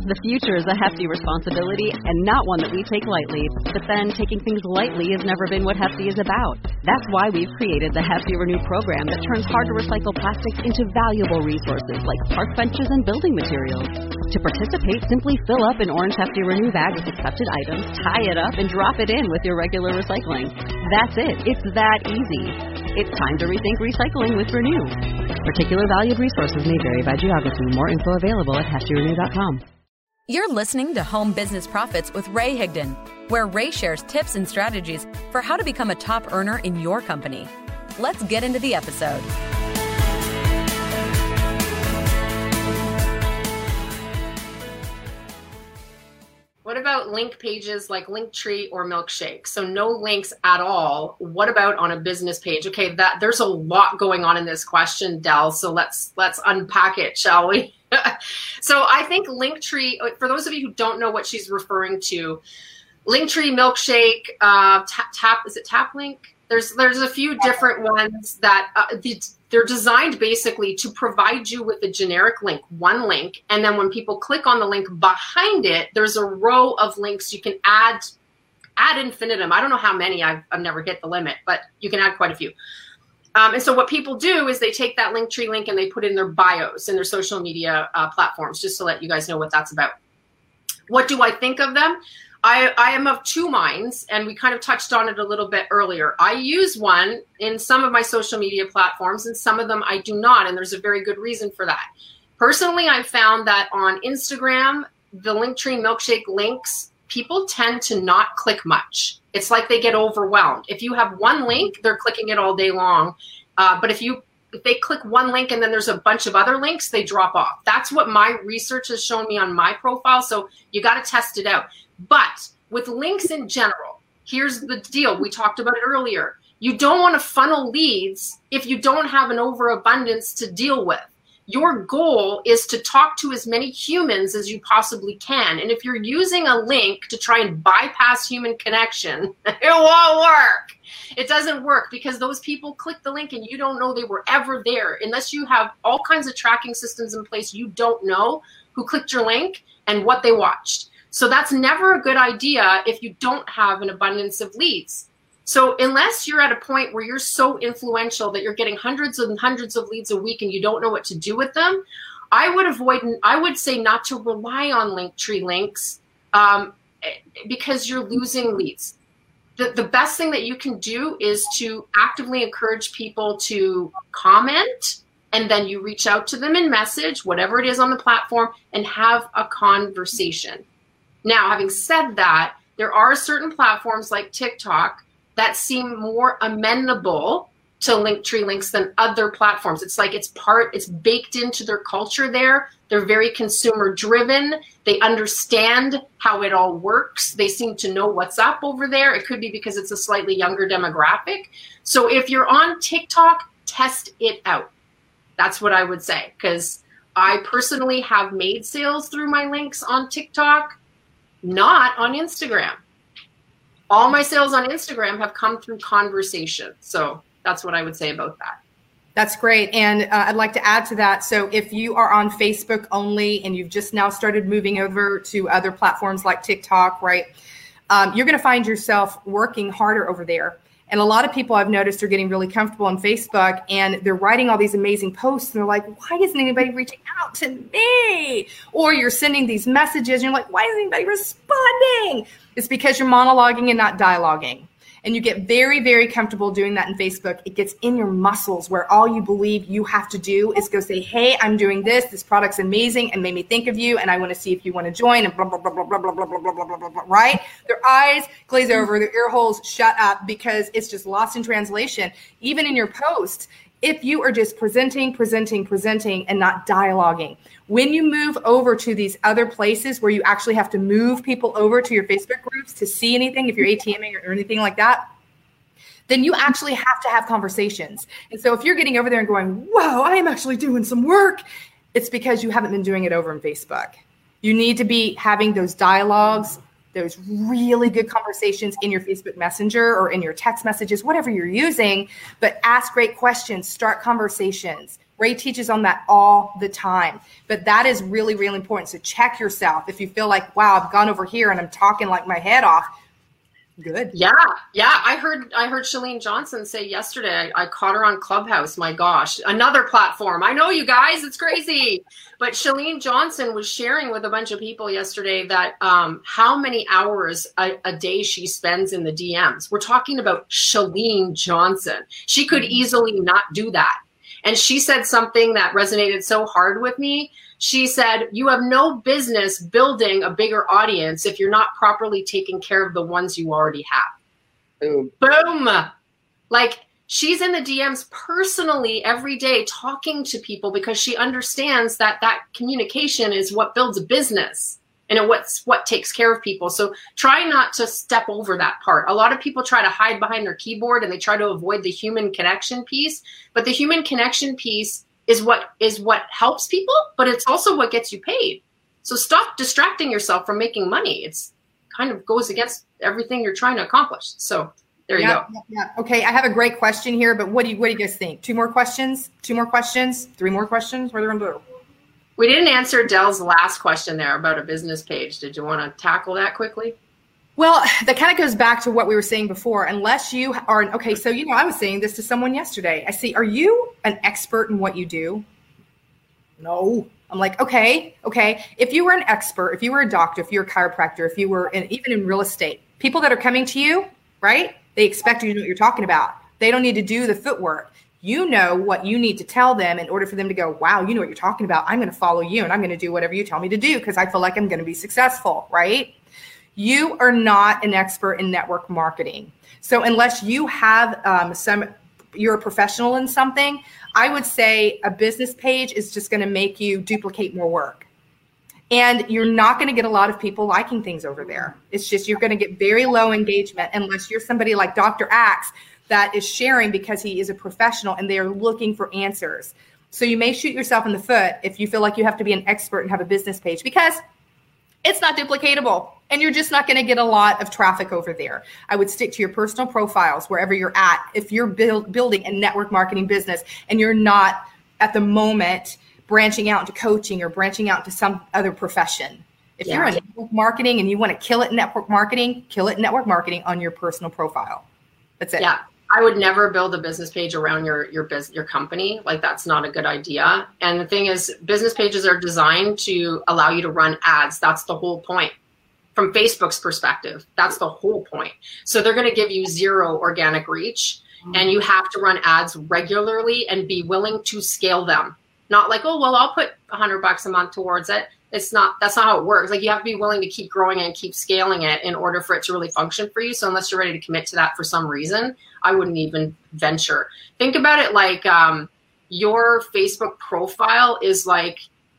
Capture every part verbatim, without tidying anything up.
The future is a hefty responsibility and not one that we take lightly. But then taking things lightly has never been what Hefty is about. That's why we've created the Hefty Renew program that turns hard-to-recycle plastics into valuable resources like park benches and building materials. To participate, simply fill up an orange Hefty Renew bag with accepted items, tie it up, and drop it in with your regular recycling. That's it. It's that easy. It's time to rethink recycling with Renew. Particular valued resources may vary by geography. More info available at hefty renew dot com. You're listening to Home Business Profits with Ray Higdon, where Ray shares tips and strategies for how to become a top earner in your company. Let's get into the episode. What about link pages like Linktree or Milkshake? So no links at all. What about on a business page? Okay, that there's a lot going on in this question, Del. So let's let's unpack it, shall we? So I think Linktree, for those of you who don't know what she's referring to, Linktree, Milkshake, uh, tap, tap is it TapLink? There's there's a few different ones that uh, the, they're designed basically to provide you with a generic link, one link, and then when people click on the link behind it, there's a row of links you can add ad infinitum. I don't know how many, I've, I've never hit the limit, but you can add quite a few. Um, and so what people do is they take that Linktree link and they put it in their bios in their social media uh, platforms, just to let you guys know what that's about. What do I think of them? I, I am of two minds, and we kind of touched on it a little bit earlier. I use one in some of my social media platforms, and some of them I do not, and there's a very good reason for that. Personally, I found that on Instagram, the Linktree Milkshake links, people tend to not click much. It's like they get overwhelmed. If you have one link, they're clicking it all day long. Uh, but if you if they click one link and then there's a bunch of other links, they drop off. That's what my research has shown me on my profile. So you got to test it out. But with links in general, here's the deal. We talked about it earlier. You don't want to funnel leads if you don't have an overabundance to deal with. Your goal is to talk to as many humans as you possibly can. And if you're using a link to try and bypass human connection, it won't work. It doesn't work because those people click the link and you don't know they were ever there. Unless you have all kinds of tracking systems in place, you don't know who clicked your link and what they watched. So that's never a good idea if you don't have an abundance of leads. So unless you're at a point where you're so influential that you're getting hundreds and hundreds of leads a week and you don't know what to do with them, I would avoid, I would say not to rely on Linktree links um, because you're losing leads. The, the best thing that you can do is to actively encourage people to comment, and then you reach out to them in message, whatever it is on the platform, and have a conversation. Now, having said that, there are certain platforms like TikTok that seem more amenable to Linktree links than other platforms. It's like it's part, it's baked into their culture there. They're very consumer driven. They understand how it all works. They seem to know what's up over there. It could be because it's a slightly younger demographic. So if you're on TikTok, test it out. That's what I would say, because I personally have made sales through my links on TikTok, not on Instagram. All my sales on Instagram have come through conversation. So that's what I would say about that. That's great. And uh, I'd like to add to that. So if you are on Facebook only and you've just now started moving over to other platforms like TikTok, right, um, you're going to find yourself working harder over there. And a lot of people I've noticed are getting really comfortable on Facebook and they're writing all these amazing posts. And they're like, why isn't anybody reaching out to me? Or you're sending these messages and you're like, why isn't anybody responding? It's because you're monologuing and not dialoguing. And you get very, very comfortable doing that in Facebook. It gets in your muscles where all you believe you have to do is go say, hey, I'm doing this. This product's amazing and made me think of you. And I want to see if you want to join and blah, blah, blah, blah, blah, blah, blah, blah, blah, blah, blah, blah, right? Their eyes glaze over, their ear holes shut up because it's just lost in translation. Even in your post, if you are just presenting, presenting, presenting, and not dialoguing. When you move over to these other places where you actually have to move people over to your Facebook groups to see anything, if you're ATMing or anything like that, then you actually have to have conversations. And so if you're getting over there and going, whoa, I am actually doing some work, it's because you haven't been doing it over in Facebook. You need to be having those dialogues, those really good conversations in your Facebook Messenger or in your text messages, whatever you're using, but ask great questions, start conversations, Ray teaches on that all the time, but that is really, really important. So check yourself. If you feel like, wow, I've gone over here and I'm talking like my head off. Good. Yeah. Yeah. I heard, I heard Chalene Johnson say yesterday, I, I caught her on Clubhouse. My gosh, another platform. I know you guys, it's crazy. But Chalene Johnson was sharing with a bunch of people yesterday that um, how many hours a, a day she spends in the D Ms. We're talking about Chalene Johnson. She could easily not do that. And she said something that resonated so hard with me. She said, you have no business building a bigger audience if you're not properly taking care of the ones you already have. Boom. Boom. Like, she's in the D Ms personally every day talking to people because she understands that that communication is what builds a business and it what's what takes care of people. So try not to step over that part. A lot of people try to hide behind their keyboard and they try to avoid the human connection piece, but the human connection piece is what is what helps people, but it's also what gets you paid. So stop distracting yourself from making money. It's kind of goes against everything you're trying to accomplish. So there you yeah, go. Yeah. Okay, I have a great question here, but what do you what do you guys think? Two more questions? Two more questions? Three more questions? What are we gonna do? We didn't answer Dell's last question there about a business page. Did you want to tackle that quickly? Well, that kind of goes back to what we were saying before. Unless you are, okay, so, you know, I was saying this to someone yesterday. I see, are you an expert in what you do? No. I'm like, okay, okay. If you were an expert, if you were a doctor, if you're a chiropractor, if you were in, even in real estate, people that are coming to you, right? They expect you to know what you're talking about. They don't need to do the footwork. You know what you need to tell them in order for them to go, wow, you know what you're talking about. I'm going to follow you and I'm going to do whatever you tell me to do because I feel like I'm going to be successful, right? You are not an expert in network marketing. So unless you have um, some, you're a professional in something, I would say a business page is just going to make you duplicate more work. And you're not going to get a lot of people liking things over there. It's just, you're going to get very low engagement unless you're somebody like Doctor Axe that is sharing because he is a professional and they are looking for answers. So you may shoot yourself in the foot if you feel like you have to be an expert and have a business page because it's not duplicatable and you're just not going to get a lot of traffic over there. I would stick to your personal profiles wherever you're at. If you're build, building a network marketing business and you're not at the moment branching out into coaching or branching out to some other profession. If yeah. you're in network marketing and you want to kill it in network marketing, kill it in network marketing on your personal profile. That's it. Yeah. I would never build a business page around your your business, your company. Like, that's not a good idea. And the thing is, business pages are designed to allow you to run ads. That's the whole point. From Facebook's perspective, that's the whole point. So they're going to give you zero organic reach, mm-hmm. and you have to run ads regularly and be willing to scale them. Not like, oh, well, I'll put a hundred bucks a month towards it. It's not, that's not how it works. Like, you have to be willing to keep growing and keep scaling it in order for it to really function for you. So unless you're ready to commit to that for some reason, I wouldn't even venture. Think about it like um, your Facebook profile is like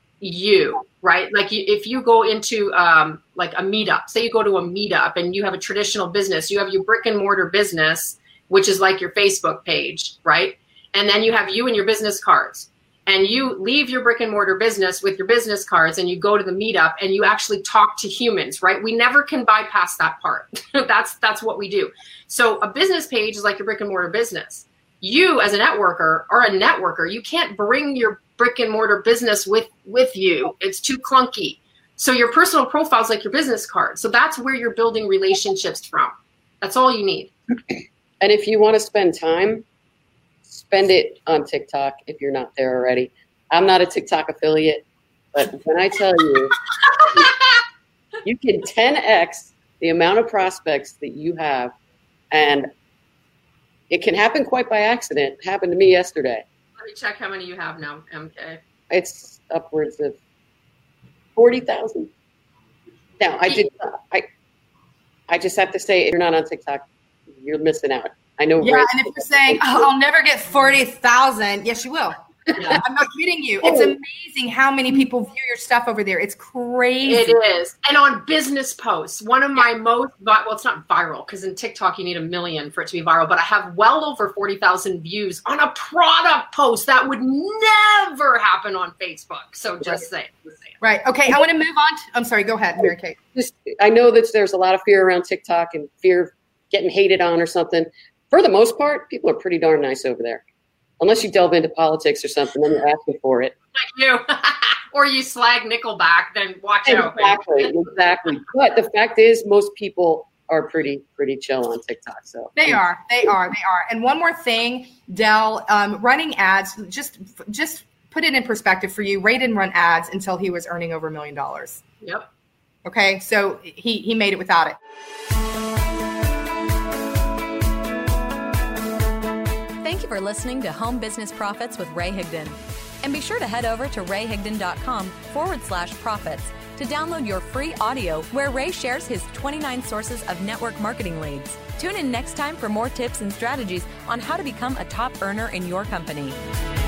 you, right? Like, you, if you go into um, like a meetup, say you go to a meetup and you have a traditional business, you have your brick and mortar business, which is like your Facebook page, right? And then you have you and your business cards. And you leave your brick and mortar business with your business cards and you go to the meetup and you actually talk to humans, right? We never can bypass that part. that's that's what we do. So a business page is like your brick and mortar business. You as a networker are a networker. You can't bring your brick and mortar business with, with you. It's too clunky. So your personal profile is like your business card. So that's where you're building relationships from. That's all you need. And if you want to spend time, spend it on TikTok if you're not there already. I'm not a TikTok affiliate, but when I tell you, you can ten X the amount of prospects that you have, and it can happen quite by accident. It happened to me yesterday. Let me check how many you have now, M K. It's upwards of forty thousand. Now, I did. I, I just have to say, if you're not on TikTok, you're missing out. I know. Yeah, and if you're saying, oh, I'll never get forty thousand, yes, you will. Yeah. I'm not kidding you. It's amazing how many people view your stuff over there. It's crazy. It is. And on business posts, one of my most, well, it's not viral because in TikTok you need a million for it to be viral, but I have well over forty thousand views on a product post that would never happen on Facebook. So just saying. Right. Okay. I want to move on. To, I'm sorry. Go ahead, Mary Kate. Just, I know that there's a lot of fear around TikTok and fear of getting hated on or something. For the most part, people are pretty darn nice over there. unless you delve into politics or something, then you're asking for it. Like you. Or you slag Nickelback, then watch exactly, out. Exactly, exactly. But the fact is, most people are pretty, pretty chill on TikTok. So they are, they are, they are. And one more thing, Del, um, running ads, just, just put it in perspective for you. Ray didn't run ads until he was earning over a million dollars. Yep. Okay, so he he made it without it. Thank you for listening to Home Business Profits with Ray Higdon. And be sure to head over to rayhigdon.com forward slash profits to download your free audio where Ray shares his twenty-nine sources of network marketing leads. Tune in next time for more tips and strategies on how to become a top earner in your company.